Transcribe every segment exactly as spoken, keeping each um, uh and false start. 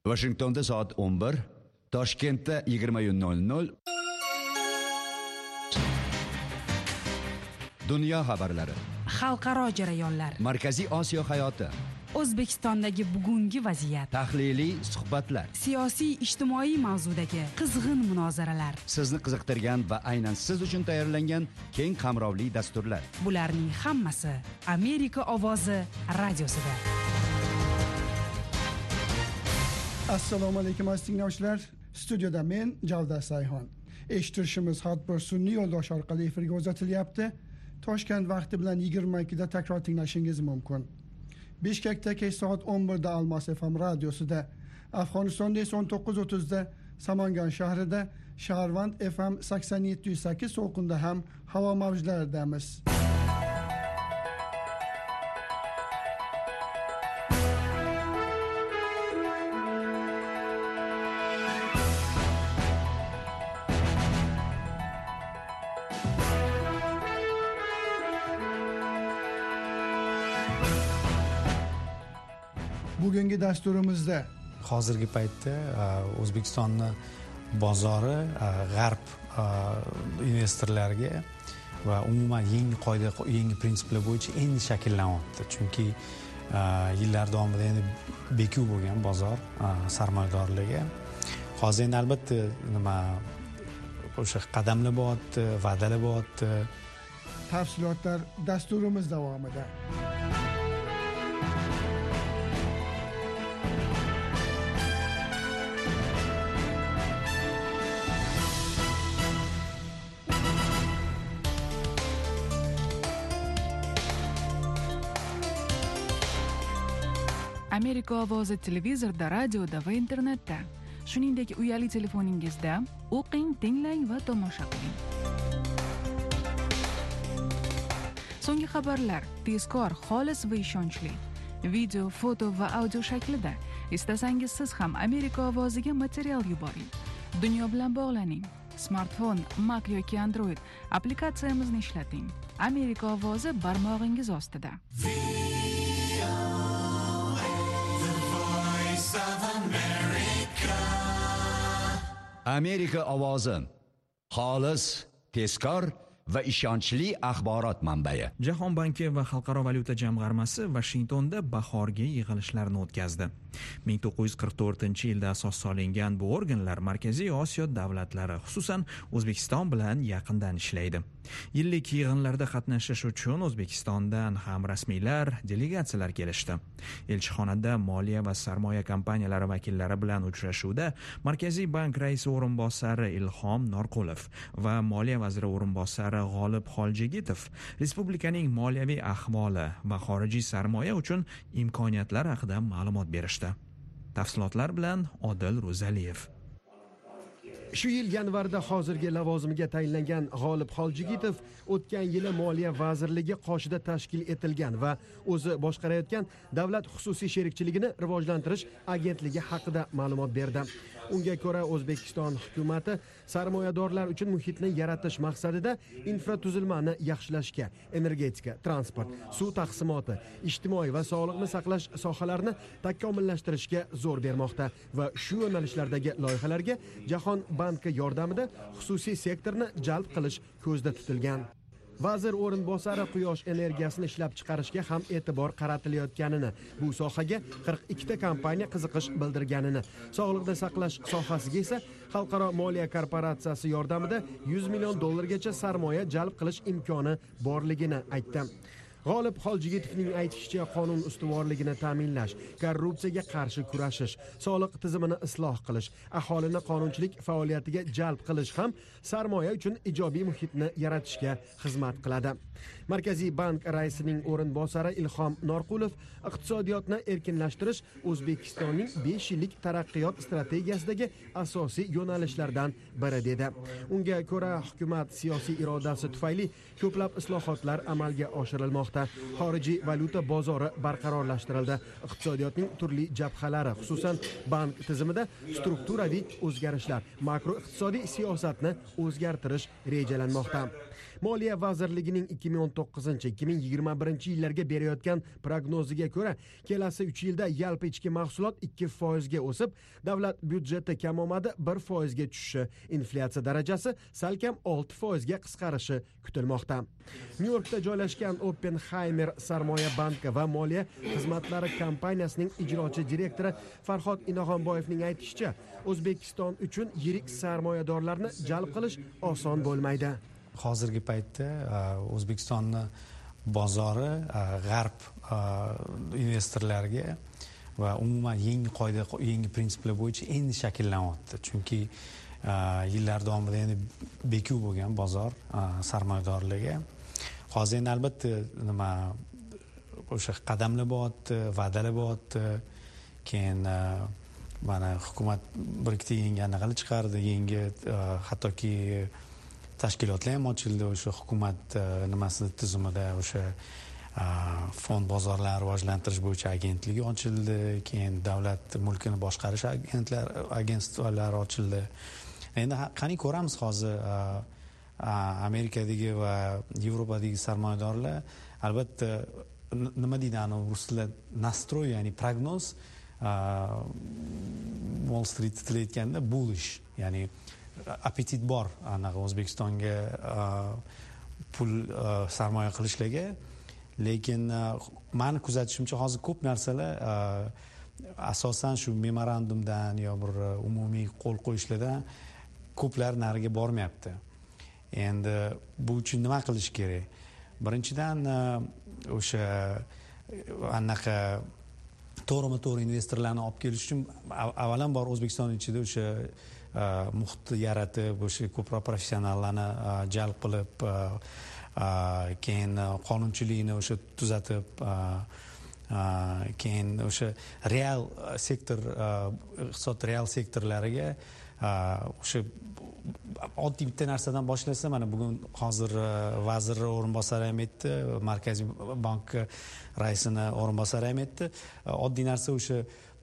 Washingtonda soat o'n bir, Toshkentda yigirma nol nol. Dunyo xabarlari, xalqaro jarayonlar, Markaziy Osiyo hayoti, O'zbekistondagi bugungi vaziyat, tahliliy suhbatlar, siyosiy ijtimoiy mavzudagi qizg'in munozaralar, sizni qiziqtirgan va aynan siz uchun tayyorlangan keng qamrovli dasturlar. Bularning hammasi Amerika ovozi radiosida. Assalomu alaykum aziz tinglovchilar. Studiyada men Javdar Sayhon. Eshittirishimiz har bir sun'iy yo'ldosh orqali efirga uzatilyapti. Toshkent vaqti bilan yigirma ikkida takror tinglashingiz mumkin. Bishkekda kech soat o'n birda Almos F M radiosida, Afg'onistonda esa o'n to'qqiz o'ttizda Samangan shahrida Shaharvand F M sakson yetti nuqta sakkiz to'lqinda ham havo mavjlaridamiz. Bugungi dasturimizda hozirgi paytda O'zbekistonning bozori g'arb investorlariga va umuman yangi qoida, yangi prinsiplar bo'yicha endi shakllanyapti. Chunki yillar davomida endi bekuv bo'lgan bozor sarmoyadorlarga. Hozir endi albatta nima o'sha qadamlar bo'lyapti, va'dalar bo'lyapti. Tafsilotlar dasturimiz davomida. Amerika ovozi televizorda, radioda va internetda, shuningdek uyali telefoningizda o'qing, tinglang va tomosha qiling. So'nggi xabarlar tezkor, xolis va ishonchli. Video, foto va audio shaklida. Istasangiz siz ham Amerika ovoziga material yuboring. Dunyo bilan bog'laning. Smartfon, Mac yoki Android applikatsiyamizni ishlating. Amerika ovozi barmog'ingiz ostida. Amerika ovozi, xolis, tezkor va ishonchli axborot manbai. Jahon banki va Xalqaro valyuta jamg'armasi Washingtonda bahorgi yig'ilishlarni o'tkazdi. ming to'qqiz yuz qirq to'rtinchi yilda asos solingan bu organlar Markaziy Osiyo davlatlari, xususan O'zbekiston bilan yaqindan ishlaydi. Yillik yig'inlarda qatnashish uchun O'zbekistondan ham rasmiylar, delegatsiyalar kelishdi. Elchixonada moliya va sarmoya kompaniyalari vakillari bilan uchrashuvda Markaziy bank raisi o'rinbosari Ilhom Norqulov va moliya vaziri o'rinbosari G'olib Xoljigitov respublikaning moliyaviy ahvoli va xorijiy sarmoya uchun imkoniyatlar haqida ma'lumot berishdi. Tafsilotlar bilan Odil Ro'zaliyev. Shu yil yanvarda hozirgi lavozimiga tayinlangan G'olib Xoljigitov o'tgan yili Moliya vazirligi qoshida tashkil etilgan va o'zi boshqarayotgan davlat xususiy sherikchiligini rivojlantirish agentligi haqida ma'lumot berdi. Unga ko'ra O'zbekiston hukumatı sarmoyadorlar uchun muhitni yaratish maqsadida infratuzilmani yaxshilashga, energetika, transport, suv taqsimoti, ijtimoiy va sog'liqni saqlash sohalarini takomillashtirishga zo'r bermoqda va shu yo'nalishlardagi loyihalarga Jahon banki yordamida xususiy sektorni jalb qilish ko'zda tutilgan. Vazir o'rinbosari quyosh energiyasini ishlab chiqarishga ham e'tibor qaratilayotganini, bu sohaga qirq ikkita kompaniya qiziqish bildirganini, sog'liqni saqlash sohasiga esa Xalqaro moliya korporatsiyasi yordamida yuz million dollargacha sarmoya jalb qilish imkoni borligini aytdi. G'olib Xoljigitovning aytishicha, qonun ustuvorligini ta'minlash, korrupsiyaga qarshi kurashish, soliq tizimini isloh qilish, aholini qonunchilik faoliyatiga jalb qilish ham sarmoya uchun ijobiy muhitni yaratishga xizmat qiladi. Markaziy bank raisining o'rinbosari Ilhom Norqulov iqtisodiyotni erkinlashtirish O'zbekistonning besh yillik taraqqiyot strategiyasidagi asosiy yo'nalishlardan biri dedi. Unga ko'ra, hukumat siyosiy irodasi tufayli ko'plab islohotlar amalga oshirilmoqda. Xorijiy valyuta bozori barqarorlashtirildi. Iqtisodiyotning turli jabhalari, xususan bank tizimida strukturaviy o'zgarishlar, makroiqtisodiy siyosatni o'zgartirish rejalanmoqda. Moliya vazirligining ikki ming o'n to'qqizinchi ikki ming yigirma birinchi yillarga berayotgan prognoziga ko'ra, kelasi uch yilda yalpi ichki mahsulot ikki foizga o'sib, davlat byudjeti kamomadi bir foizga tushishi, inflyatsiya darajasi salkam olti foizga qisqarishi kutilmoqda. Nyu-Yorkda joylashgan Oppenheimer sarmoya banki va moliya xizmatlari kompaniyasining ijrochi direktori Farhod Inoxonboyevning aytishicha, O'zbekiston uchun yirik sarmoyadorlarni jalb qilish oson bo'lmaydi. Hozirgi paytda O'zbekistonni bozori g'arb investorlarga va umuman yangi qoida, yangi prinsiplar bo'yicha endi shakllanyapti. Chunki yillar davomida endi bekuv bo'lgan bozor sarmoyadorlarga. Hozir endi albatta nima o'sha qadamlar bo'lyapti, va'dalar bo'lyapti. Keyin mana hukumat bir ikkita yangi anaqalar chiqardi, yangi hattoki tashkilotlar ham ochildi o'sha hukumat nimasi tizimida. O'sha fond bozorlarini rivojlantirish bo'yicha agentligi ochildi, keyin davlat mulkini boshqarish agentsiyalari ochildi. Endi qani ko'ramiz hozir Amerikadagi va Yevropadagi sarmoyadorlar albatta nima deydi ana rus tilida nastroy, ya'ni prognoz, Wall Street tilida aytganda bullish, ya'ni appetit bor anaqa O'zbekistonga pul sarmoya qilishlarga. Lekin meni kuzatishimcha hozir ko'p narsalar asosan shu memorandumdan yo bir umumiy qo'l qo'yishlardan ko'plar nariga bormayapti. Endi bu uchun nima qilish kerak? Birinchidan o'sha anaqa to'g'rima-to'g'ri investorlarni olib kelish uchun avvalambor O'zbekiston ichida o'sha muhitni yaratib, o'sha ko'proq professionallarni jalb qilib, keyin qonunchilikni o'sha tuzatib, keyin o'sha real sektor, iqtisod real sektorlariga o'sha oddiy bitta narsadan boshlasa, mana bugun hozir vazir o'rinbosari ham aytdi, Markaziy bank raisini o'rinbosari ham aytdi, oddiy narsa o'sha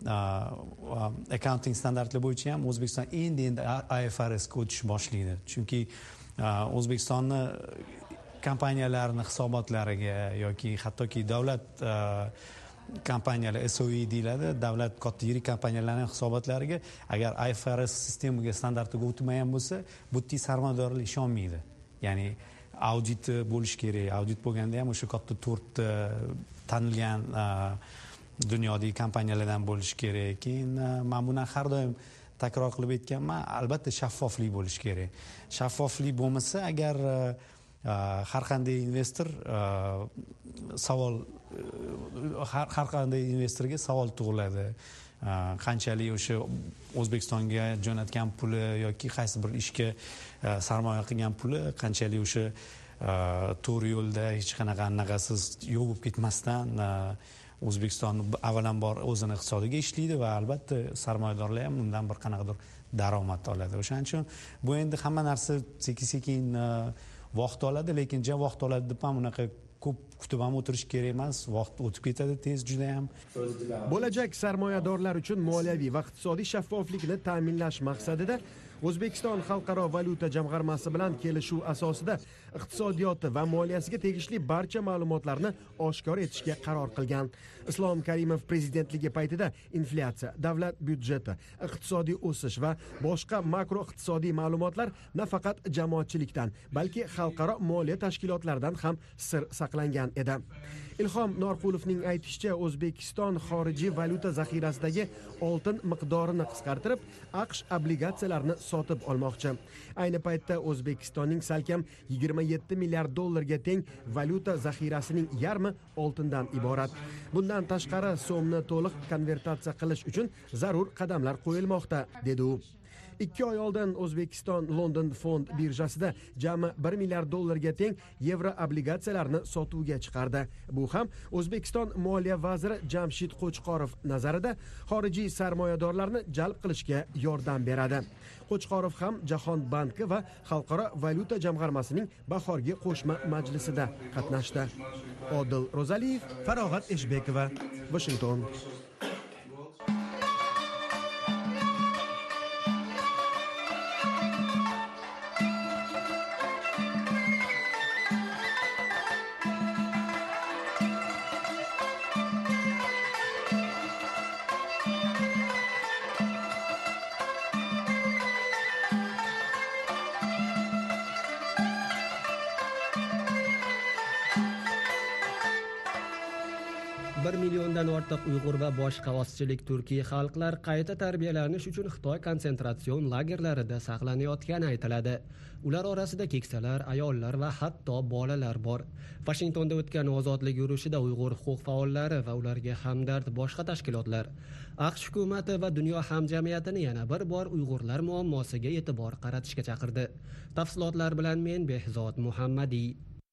accounting standartlar bo'yicha ham O'zbekiston endi endi I F R S ga o'tish boshlaydi. Chunki O'zbekistonni kompaniyalarini hisobotlariga yoki hattoki davlat kompaniyalar S O E deyiladi, davlat katta yirik kompaniyalarning hisobotlariga agar I F R S sistemaga standartiga o'tmagan bo'lsa, bu yerda sarmoyadorlar ishonmaydi. Ya'ni audit bo'lish kerak. Audit bo'lganda ham o'sha katta to'rtta tanilgan dunyodagi kompaniyalardan bo'lishi kerak. Keyin men buni har doim takror qilib aytganman, albatta shaffoflik bo'lishi kerak. Shaffoflik bo'lmasa, agar har qanday investor savol har qanday investorga savol tug'iladi. Qanchalik o'sha O'zbekistonga jo'natgan puli yoki qaysi bir ishga sarmoya qilgan puli qanchalik o'sha to'g'ri yo'lda hech qanaqa anaqasiz yo'q bo'lib ketmasdan O'zbekiston avvalambor o'zini iqtisodiga ishlaydi va albatta sarmoyadorlar ham undan bir qanaqadir daromad oladi. O'shaning uchun bu endi hamma narsa sekin-sekin vaqt oladi, lekin ja vaqt oladi deb ham unaqa ko'p kutib ham o'tirish kerak emas. Vaqt o'tib ketadi tez juda ham. Bo'lajak sarmoyadorlar uchun moliyaviy va iqtisodiy shaffoflikni ta'minlash maqsadida O'zbekiston Xalqaro valyuta jamg'armasi bilan kelishuv asosida iqtisodiyoti va moliyasiga tegishli barcha ma'lumotlarni oshkor etishga qaror qilgan. Islom Karimov prezidentligi paytida inflyatsiya, davlat byudjeti, iqtisodiy o'sish va boshqa makro iqtisodiy ma'lumotlar nafaqat jamoatchilikdan, balki xalqaro moliya tashkilotlaridan ham sir saqlangan edi. Ilhom Norqulovning aytishicha, O'zbekiston xorijiy valyuta zaxirasidagi oltin miqdorini qisqartirib, AQSh obligatsiyalarini sotib olmoqchi. Ayni paytda O'zbekistonning salkam yigirma yetti milliard dollarga teng valyuta zaxirasining yarmi oltindan iborat. Bundan tashqari so'mni to'liq konvertatsiya qilish uchun zarur qadamlar qo'yilmoqda, dedi u. ikki oy oldin O'zbekiston London fond birjasida jami bir milliard dollarga teng yevro obligatsiyalarini sotuvga chiqardi. Bu ham O'zbekiston moliya vaziri Jamshid Qo'chqorov nazarida xorijiy sarmoyadorlarni jalb qilishga yordam beradi. Qo'chqorov ham Jahon banki va Xalqaro valyuta jamg'armasining bahorgi qo'shma majlisida qatnashdi. Odil Ro'zaliyev, Farog'at Eshbekova, Washington. bir milliondan ortiq Uyg'ur va boshqa ozchilik turkiy xalqlar qayta tarbiyalanish uchun Xitoy konsentrasion lagerlarida saqlanayotgani aytiladi. Ular orasida keksalar, ayollar va hatto bolalar bor. Vashingtonda o'tgan ozodlik yurishida Uyg'ur huquq faollari va ularga hamdard boshqa tashkilotlar AQSh hukumati va dunyo hamjamiyatini yana bir bor Uyg'urlar muammosiga e'tibor qaratishga chaqirdi. Tafsilotlar bilan men Behzod Muhammadiy.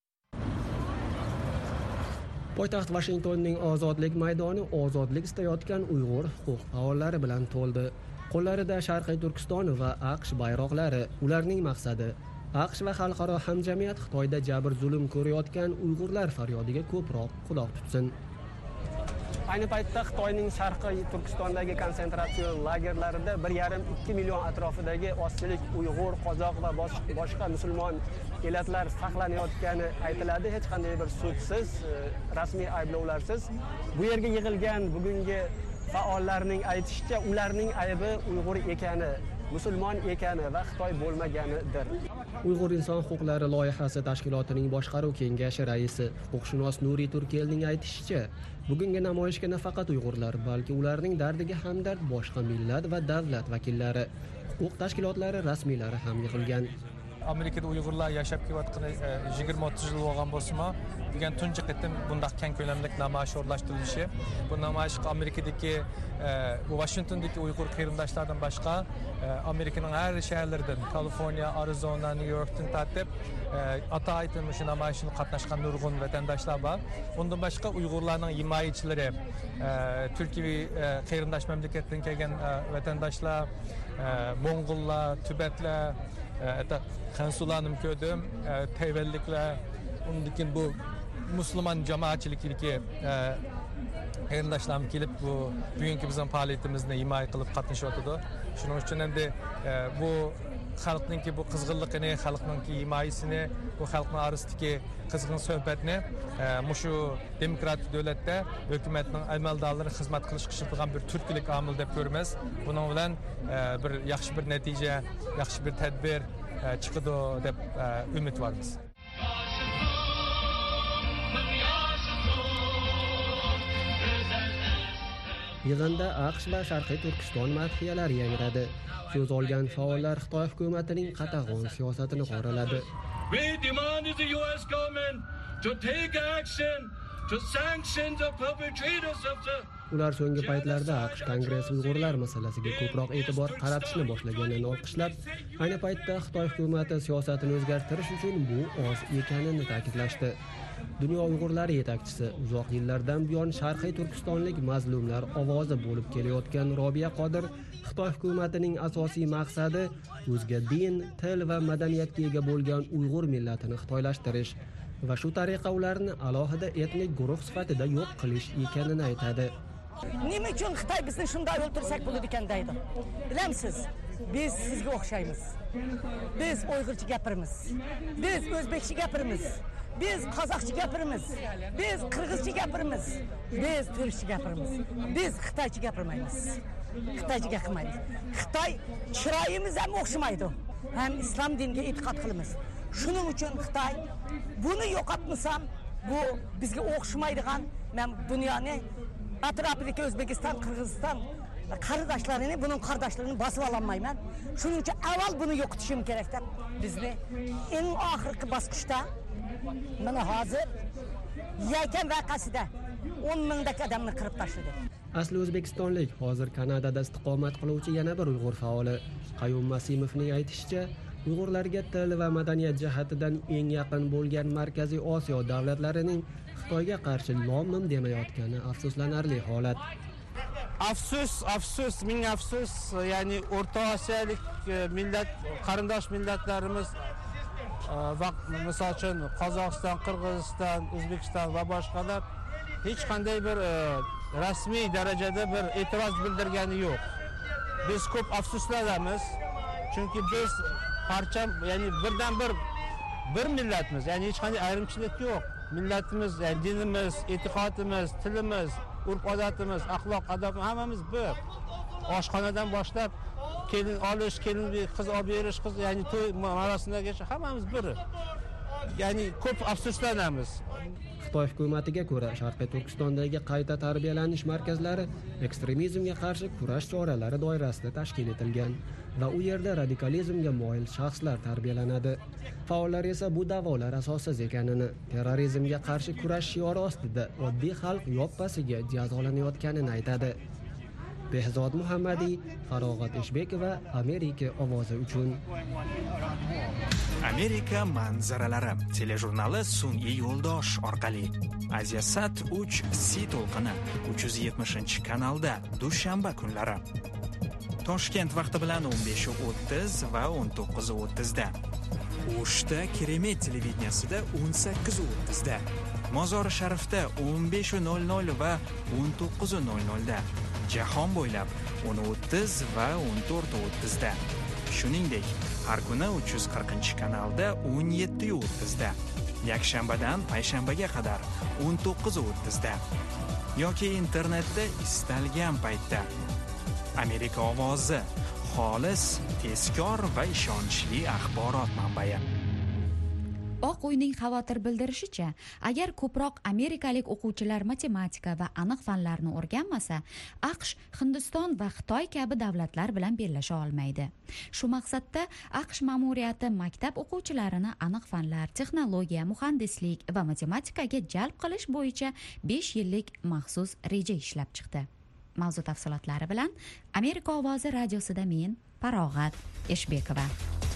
Poytaxt Washingtonning ozodlik maydoni ozodlik istayotgan Uyg'ur huquq faollari bilan to'ldi. Qo'llarida Sharqiy Turkiston va AQSh bayroqlari. Ularning maqsadi AQSh va xalqaro hamjamiyat Xitoyda jabr zulm ko'rayotgan Uyg'urlar faryodiga ko'proq quloq tutsin. Ayni paytda Xitoyning Sharqiy Turkistondagi konsentratsiya lagerlarida bir yarim ikki million atrofidagi ozchilik Uyg'ur, Qozoq va boshqa musulmon elatlar saqlanayotgani aytiladi. Hech qanday bir sudsiz, rasmiy ayblovlarsiz. Bu yerga yig'ilgan bugungi faollarning aytishicha, ularning aybi Uyg'ur ekani, musulmon ekani va Xitoy bo'lmaganidir. Uyg'ur inson huquqlari loyihasi tashkilotining boshqaruv kengashi raisi huquqshunos Nuriy Turkelning aytishicha, bugungi namoyishga nafaqat Uyg'urlar, balki ularning dardiga hamdard boshqa millat va davlat vakillari, huquq tashkilotlari rasmiylari ham yig'ilgan. Amerikada Uyg'urlar yashab kelayotgani yigirma o'ttiz yil bo'lgan bo'lsa-mu, degan tunji qitim bundaq keng ko'lamli namoyish o'rlashtirilishi, bu namoyish Amerikadagi bu Washingtondagi Uyg'ur qarindoshlardan boshqa Amerikaning har shaharlaridan, Kaliforniya, Arizona, New Yorkdan tartib ata aytilmish namoyishda qatnashgan nurg'un vatandoshlar bor. Bundan boshqa Uyg'urlarning himoyachilari, Turkiya qarindosh mamlakatdan kelgan vatandoshlar, Mo'ng'ullar, Tibetlar, hatta Xansularni ko'rdim, Tayvanliklar, undan bu musulmon jamoatchiliklarga qarindoshlarimiz kelib bu bugungi bizning faoliyatimizni himoya qilib qatnashyotdi. Shuning uchun endi bu xalqningki bu qizg'inligini, xalqningki himoyasini, bu xalqning orasidagi qizg'in suhbatni mushu demokratik davlatda hukumatning amaldorlari xizmat qilish qilgan bir turkilik omil deb ko'ramiz. Buning bilan bir yaxshi bir natija, yaxshi bir tadbir chiqadi deb umidvormiz. Yig'inda AQSh va Sharqiy Turkiston madhiyalari yangradi. So'z olgan faollar Xitoy hukumatining qatag'on siyosatini qoraladi. We demand the U S government to take action to sanction the perpetrators of the Ular so'nggi paytlarda AQSh Kongress Uyg'urlar masalasiga ko'proq e'tibor qaratishni boshlaganini olqishlab, ayni paytda Xitoy hukumati siyosatini o'zgartirish uchun bu oz ekanini ta'kidlashdi. Dunyo Uyg'urlari yetakchisi uzoq yillardan buyon Sharqiy Turkistonlik mazlumlar ovozi bo'lib kelayotgan Robiya Qodir Xitoy hukumatining asosiy maqsadi o'zga din, til va madaniyatga ega bo'lgan Uyg'ur millatini xitoylashtirish va shu tariqa ularni alohida etnik guruh sifatida yo'q qilish ekanini aytadi. Nima uchun Xitoy bizni shunday o'ltirsak bo'ladi ekan deydi. Bilamsiz, biz sizga o'xshaymiz. Biz Uyg'urcha gapiramiz. Biz o'zbekcha gapiramiz. Biz qozoqcha gapiramiz. Biz qirg'izcha gapiramiz. Biz turkcha gapiramiz. Biz xitoycha gapirmaymiz. Xitoycha gapirmaymiz. Xitoy chiroyimiz ham o'xshamaydi. Ham islom diniga e'tiqod qilamiz. Shuning uchun Xitoy buni yo'qotmasam, bu bizga o'xshamaydigan, men dunyoni atrofidagi O'zbekiston, Qirg'iziston qarindoshlarini, buning qarindoshlarini bosib ololmayman. Shuning uchun avval buni yo'qotishim kerak deb bizni eng oxirgi bosqichda mana hozir Yakan vaqasida o'n mingdek odamni qirib tashladi. Asli o'zbekistonlik hozir Kanadada istiqomat qiluvchi yana bir Uyg'ur faoli Qayum Masimovning aytishicha, Uyg'urlarga til va madaniyat jihatidan eng yaqin bo'lgan Markaziy Osiyo davlatlarining Xitoyga qarshi lom-mim demayotgani afsuslanarli holat. Afsus, afsus, ming afsus, ya'ni O'rta Osiyolik millat, qarindosh millatlarimiz va misol uchun Qozog'iston, Qirg'iziston, O'zbekiston va boshqalar hech qanday bir rasmiy darajada bir e'tiroz bildirgani yo'q. Biz ko'p afsuslanamiz, chunki biz parcha, ya'ni birdan bir bir millatmiz, ya'ni hech qanday ayrimchilik yo'q. Millatimiz, ya'ni dinimiz, e'tiqodimiz, tilimiz, urf-odatimiz, axloq, odob hammamiz bir. Oshxonadan boshlab kelin olish, kelin qiz olib berish, qiz, ya'ni to'y marosimlarigacha hammamiz bir. ya'ni ko'p afsuslanamiz. Xitoy hukumatiga ko'ra, Sharqiy Turkistondagi qayta tarbiyalanish markazlari ekstremizmga qarshi kurash choralari doirasida tashkil etilgan va u yerda radikalizmga moyil shaxslar tarbiyalanadi. Faollar esa bu da'volar asossiz ekanini, terrorizmga qarshi kurash shiori ostida oddiy xalq yoppasiga jazolanayotganini aytadi. Behzod Muhammadiy, Farog'at Eshbekova, Amerika ovozi uchun. Amerika manzaralari telejurnali sun'iy yo'ldosh orqali Asiasat uch C to'lqini uch yuz yetmishinchi kanalda dushanba kunlari Toshkent vaqti bilan o'n besh o'ttiz va o'n to'qqiz o'ttizda, O'shda Keremet televideniyasida o'n sakkiz o'ttizda, Mozori Sharifda o'n besh nol nol va o'n to'qqiz nol nolda, jahon bo'ylab o'n o'ttiz va o'n to'rt o'ttizda. Shuningdek, har kuni uch yuz qirqinchi kanalda o'n yetti o'ttizda, yakshanbadan payshanbaga qadar o'n to'qqiz o'ttizda yoki internetda istalgan paytda. Amerika ovozi, xolis, tezkor va ishonchli axborot manbai. Oq uyning xavotir bildirishicha, agar ko'proq amerikalik o'quvchilar matematika va aniq fanlarni o'rganmasa, AQSh, Hindiston va Xitoy kabi davlatlar bilan bellasha olmaydi. Shu maqsadda AQSh ma'muriyati maktab o'quvchilarini aniq fanlar, texnologiya, muhandislik va matematikaga jalb qilish bo'yicha besh yillik maxsus reja ishlab chiqdi. Mavzu tafsilotlari bilan Amerika ovozi radiosida men Farog'at Eshbekova.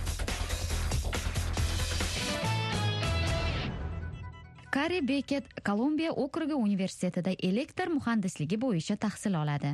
Kari Beket Kolumbiya okrugi universitetida elektr muhandisligi bo'yicha tahsil oladi.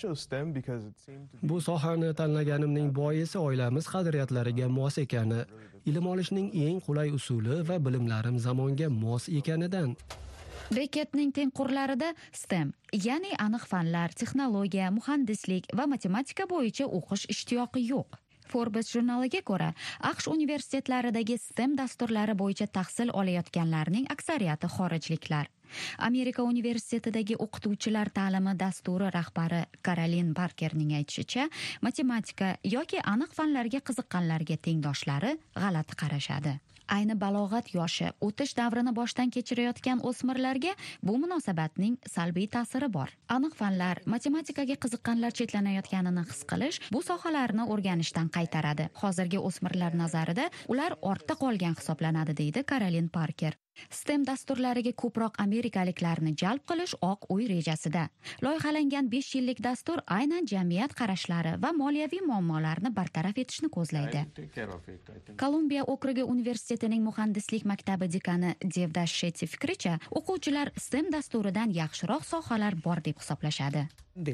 Bu sohani tanlaganimning boisi oilamiz qadriyatlariga mos ekani, ilm olishning eng qulay usuli va bilimlarim zamonga mos ekanidan. Beketning tengqurlarida STEM, ya'ni aniq fanlar, texnologiya, muhandislik va matematika bo'yicha o'qish ishtiyoqi yo'q. Forbes jurnaliga ko'ra, AQSh universitetlaridagi STEM dasturlari bo'yicha tahsil olayotganlarning aksariyati xorijliklar. Amerika universitetidagi o'qituvchilar ta'limi dasturi rahbari Karolin Parkerning aytishicha, matematika yoki aniq fanlarga qiziqqanlarga tengdoshlari g'alati qarashadi. Ayni balog'at yoshi, o'tish davrini boshdan kechirayotgan o'smirlarga bu munosabatning salbiy ta'siri bor. Aniq fanlar, matematikaga qiziqqanlar chetlanayotganini his qilish bu sohalarni o'rganishdan qaytaradi. Hozirgi o'smirlar nazarida ular ortda qolgan hisoblanadi, deydi Karolin Parker. STEM dasturlariga ko'proq amerikaliklarni jalb qilish Oq uy rejasida. Loyihalangan besh yillik dastur aynan jamiyat qarashlari va moliyaviy muammolarni bartaraf etishni ko'zlaydi. Kolumbiya okrugi universitetining muhandislik maktabi dekani Devdash Shetty fikricha, o'quvchilar STEM dasturidan yaxshiroq sohalar bor deb hisoblashadi.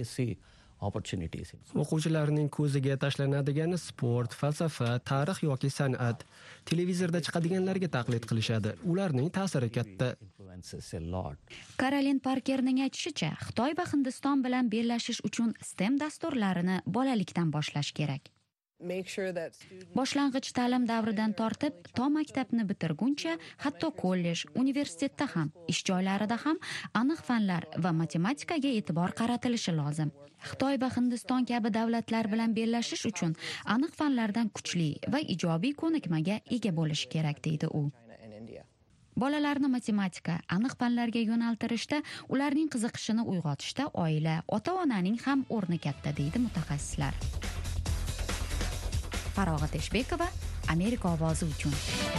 O'quvchilarning ko'ziga tashlanadigani sport, falsafa, tarix yoki san'at. Televizorda chiqadiganlarga taqlid qilishadi. Ularning ta'siri katta. Karolin Parkerning aytishicha, Xitoy va Hindiston bilan bellashish uchun STEM dasturlarini bolalikdan boshlash kerak. Boshlang'ich ta'lim davridan tortib, to maktabni bitirguncha, hatto kollej, universitetda ham, ish joylarida ham aniq fanlar va matematikaga e'tibor qaratilishi lozim. Xitoy va Hindiston kabi davlatlar bilan bellashish uchun aniq fanlardan kuchli va ijobiy ko'nikmaga ega bo'lish kerak, deydi u. Bolalarni matematika, aniq fanlarga yo'naltirishda, ularning qiziqishini uyg'otishda oila, ota-onaning ham o'rni katta, deydi mutaxassislar. Farog'at Eshbekova, Amerika ovozi uchun.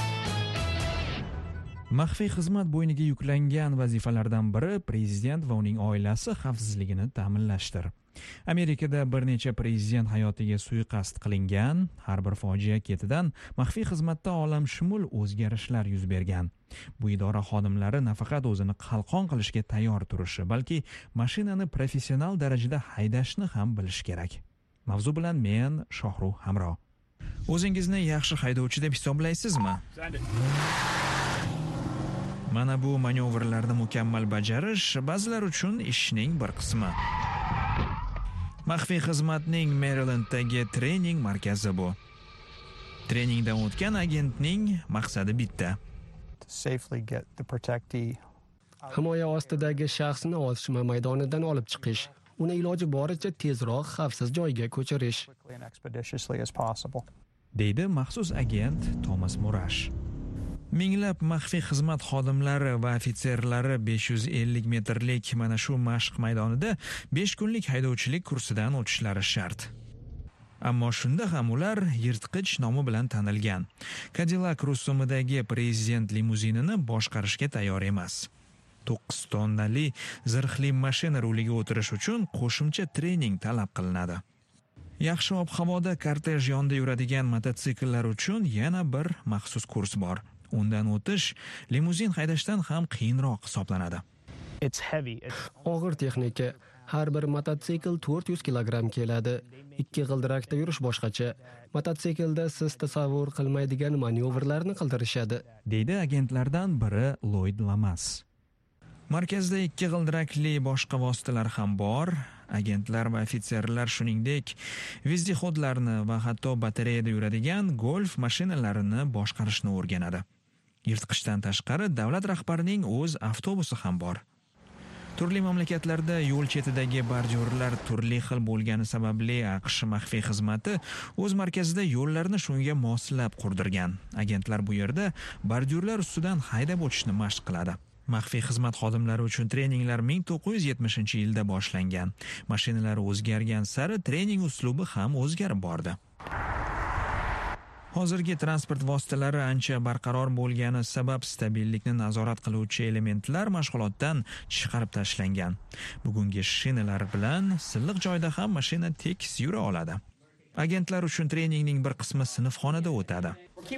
Maxfiy xizmat bo'yniga yuklangan vazifalardan biri prezident va uning oilasi xavfsizligini ta'minlashdir. Amerikada bir necha prezident hayotiga suiqasd qilingan, har bir fojia ketidan maxfiy xizmatda olamshumul o'zgarishlar yuz bergan. Bu idora xodimlari nafaqat o'zini qalqon qilishga tayyor turishi, balki mashinani professional darajada haydashni ham bilish kerak. Mavzu bilan men Shohruh Hamro. O'zingizni yaxshi haydovchi deb hisoblaysizmi? Mana bu manyovrlarni mukammal bajarish ba'zilar uchun ishning bir qismi. Maxfiy xizmatning Marylanddagi trening markazi bu. Treningdan o'tgan agentning maqsadi bitta. Himoya ostidagi shaxsni otishma maydonidan olib chiqish, uni iloji boricha tezroq xavfsiz joyga ko'chirish, deydi maxsus agent Thomas Murash. Minglab maxfiy xizmat xodimlari va ofitserlari besh yuz ellik metrlik mana shu mashq maydonida besh kunlik haydovchilik kursidan o'tishlari shart. Ammo shunda ham ular yirtqich nomi bilan tanilgan. Cadillac rusumidagi prezident limuzinini boshqarishga tayyor emas. to'qqiz tonnali zirhli mashina ruliga o'tirish uchun qo'shimcha trening talab qilinadi. Yaxshi ob-havoda kortej yonida yuradigan mototsikllar uchun yana bir maxsus kurs bor. Undan o'tish limuzin haydashdan ham qiyinroq hisoblanadi. Og'ir texnika. Har bir mototsikl to'rt yuz kilogramm keladi. Ikki g'ildirakda yurish boshqacha. Mototsiklda siz tasavvur qilmaydigan manyovrlarni qildirishadi, deydi agentlardan biri Lloyd Lamas. Markazda ikki g'ildirakli boshqa vositalar ham bor. Agentlar va ofitserlar shuningdek vizdihodlarni va hatto batareyada yuradigan golf mashinalarini boshqarishni o'rganadi. Yirtqichdan tashqari davlat rahbarining o'z avtobusi ham bor. Turli mamlakatlarda yo'l chetidagi bordyurlar turli xil bo'lgani sababli AQSh maxfiy xizmati o'z markazida yo'llarni shunga moslab qurdirgan. Agentlar bu yerda bordyurlar ustidan haydab o'tishni mashq qiladi. Maxfiy xizmat xodimlari uchun treninglar ming to'qqiz yuz yetmishinchi yilda boshlangan. Mashinalar o'zgargan sari trening uslubi ham o'zgarib bordi. Hozirgi transport vositalari ancha barqaror bo'lgani sabab stabillikni nazorat qiluvchi elementlar mashg'ulotdan chiqarib tashlangan. Bugungi shinalar bilan silliq joyda ham mashina tekis yura oladi. Agentlar uchun treningning bir qismi sinfxonada o'tadi.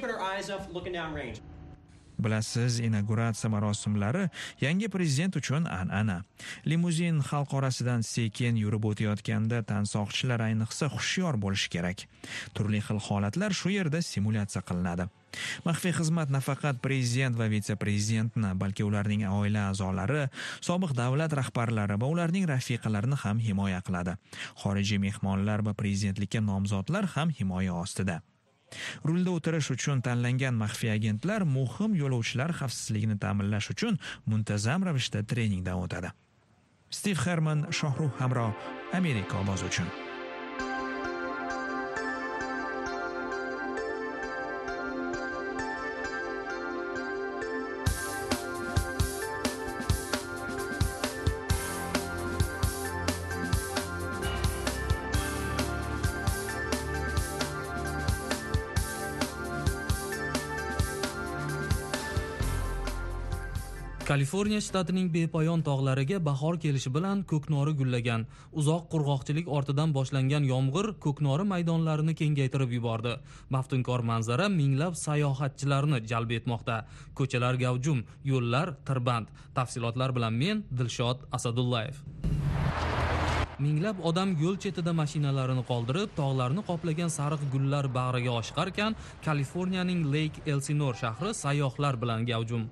Bilasiz, inauguratsiya marosimlari yangi prezident uchun an'ana. Limuzin xalq orasidan sekin yurib o'tayotganda tansoqchilar ayniqsa hushyor bo'lishi kerak. Turli xil holatlar shu yerda simulyatsiya qilinadi. Maxfiy xizmat nafaqat prezident va vitse-prezidentni, balki ularning oila a'zolari, sobiq davlat rahbarlari va ularning rafiqalarini ham himoya qiladi. Xorijiy mehmonlar va prezidentlikka nomzodlar ham himoya ostida. Rulda o'tirish uchun tanlangan maxfiy agentlar muhim yo'lovchilar xavfsizligini ta'minlash uchun muntazam ravishda treningdan o'tadi. Steve Herman, Shohruh Hamro, Amerika ovozi uchun. Kaliforniya shtatining bepoyon tog'lariga bahor kelishi bilan ko'knori gullagan. Uzoq qurg'oqchilik ortidan boshlangan yomg'ir ko'knori maydonlarini kengaytirib yubordi. Maftunkor manzara minglab sayohatchilarni jalb etmoqda. Ko'chalar gavjum, yo'llar tirband. Tafsilotlar bilan men Dilshod Asadullayev. Minglab odam yo'l chetida mashinalarini qoldirib, tog'larni qoplagan sariq gullar bag'riga oshiqarkan, Kaliforniyaning Lake Elsinore shahri sayyohlar bilan gavjum.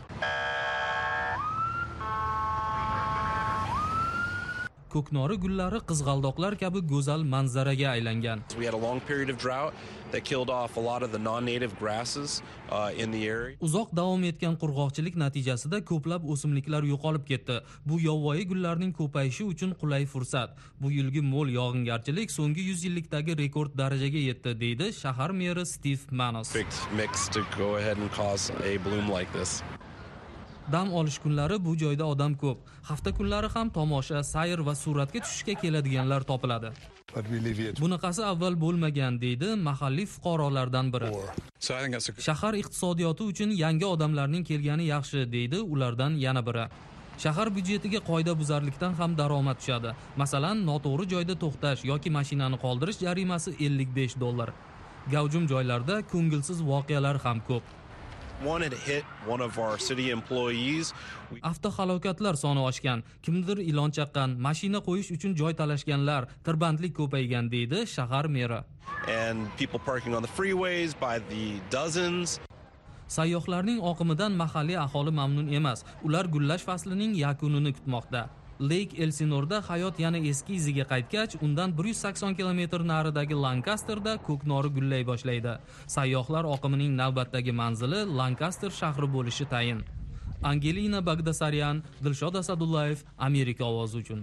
Ko'knori gullari qizg'aldoqlar kabi go'zal manzaraga aylangan. We had a long period of drought that killed off a lot of the non-native grasses uh, in the area. Uzoq davom etgan qurg'oqchilik natijasida ko'plab o'simliklar yo'qolib ketdi. Bu yovvoyi gullarning ko'payishi uchun qulay fursat. Bu yilgi mo'l yog'ingarchilik so'nggi yuz yillikdagi rekord darajaga yetdi, deydi shahar meri Steve Manos. Mix to go ahead and cause a bloom like this. Dam olish kunlari bu joyda odam ko'p. Hafta kunlari ham tomosha, sayr va suratga tushishga keladiganlar topiladi. Bunaqasi avval bo'lmagan, deydi mahalliy fuqarolardan biri. Shahar iqtisodiyoti uchun yangi odamlarning kelgani yaxshi, deydi ulardan yana biri. Shahar byudjetiga qoidabuzarlikdan ham daromad tushadi. Masalan, noto'g'ri joyda to'xtash yoki mashinani qoldirish jarimasi ellik besh dollar. Gavjum joylarda ko'ngilsiz voqealar ham ko'p. One had hit one of our city employees. Avtohalokatlar soni oshgan, kimdir ilon chaqqan, mashina qo'yish uchun joy talashganlar, tirbandlik ko'paygan, deydi shahar meri. And people parking on the freeways by the dozens. Sayyohlarning oqimidan mahalliy aholi mamnun emas. Ular gullash faslining yakunini kutmoqda. Lake Elsinore'da hayot yana eski iziga qaytgach, undan bir yuz sakson kilometr naridagi Lancasterda ko'knori gullay boshlaydi. Sayyohlar oqimining navbatdagi manzili Lancaster shahri bo'lishi tayin. Angelina Bagdasaryan, Dilshod Asadullayev, Amerika ovozi uchun.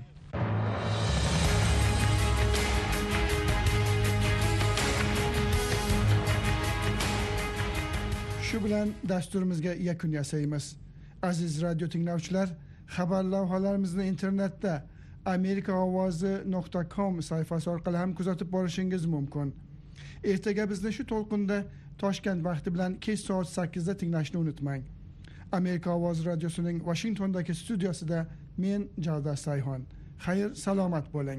Shu Shu bilan dasturimizga yakun yasaymiz. Aziz radio tinglovchilar, xabar lavhalarimizni internetda amerika ovozi nuqta com sayfasi orqali ham kuzatib borishingiz mumkin. Ertaga bizni shu to'lqinda Toshkent vaqti bilan kech soat sakkizda tinglashni unutmang. Amerika ovozi radiosining Washingtondagi studiosida men Javdar Sayhon. Xayr, salomat bo'ling.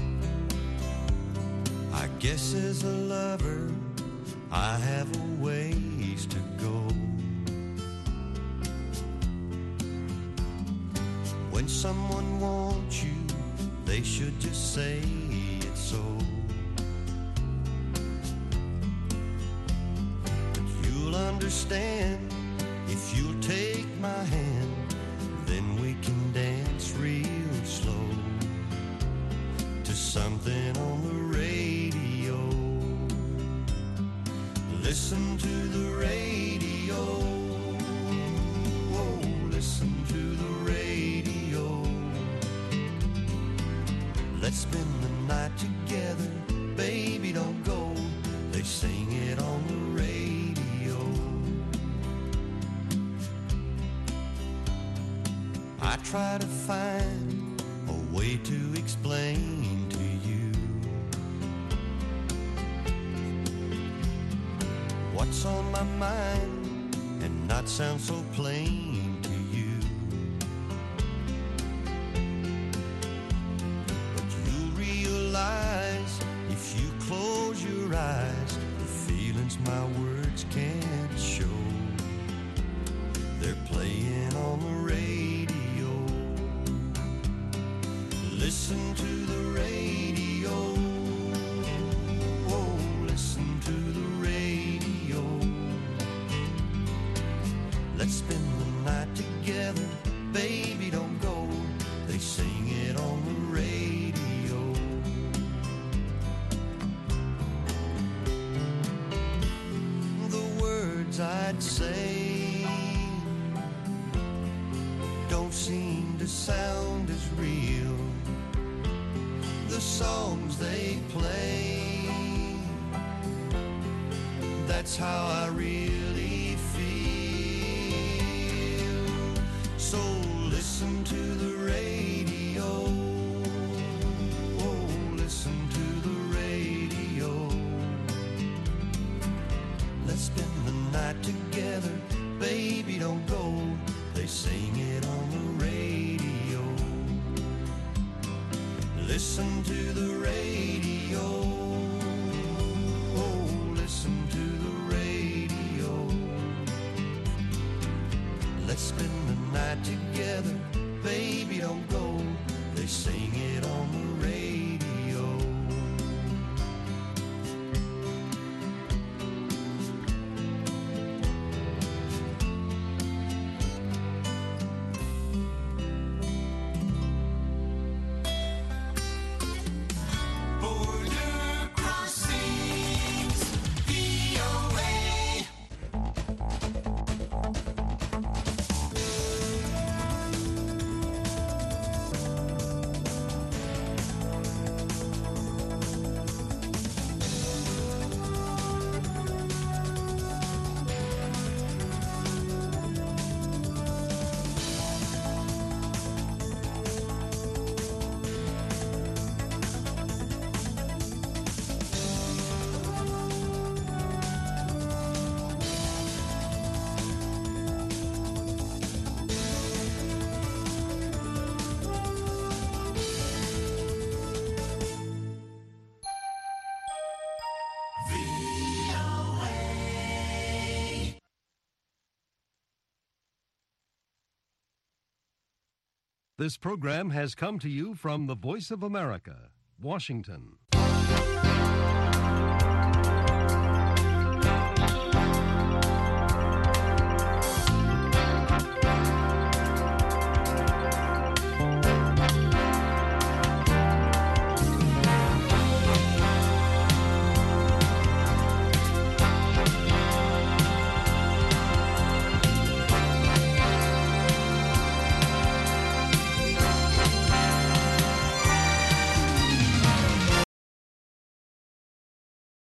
I guess as a lover I have a ways to go. When someone wants you, they should just say it so. But you'll understand if you'll take my hand, then we can dance real slow to something on the radio. Listen to the radio. Oh, listen to the radio. Let's spend the night together. Baby, don't go. They sing it on the radio. I try to find a way to explain to you what's on my mind and not sound so plain to you. But you'll realize if you close your eyes, the feelings my words can't show, they're playing on the radio. Listen to the radio. Oh, listen to the radio. Let's spend the night together. Baby, don't go. They sing it on the radio. The words I'd say don't seem to sound as real. The songs they play, that's how I really feel. So listen to the radio. Oh, listen to the radio. Let's spend the night together. Baby, don't go. They sing it on the radio. Listen to the radio. Oh, listen to the radio. Let's spend the night together. Baby, don't go. They sing it on the radio. This program has come to you from the Voice of America, Washington.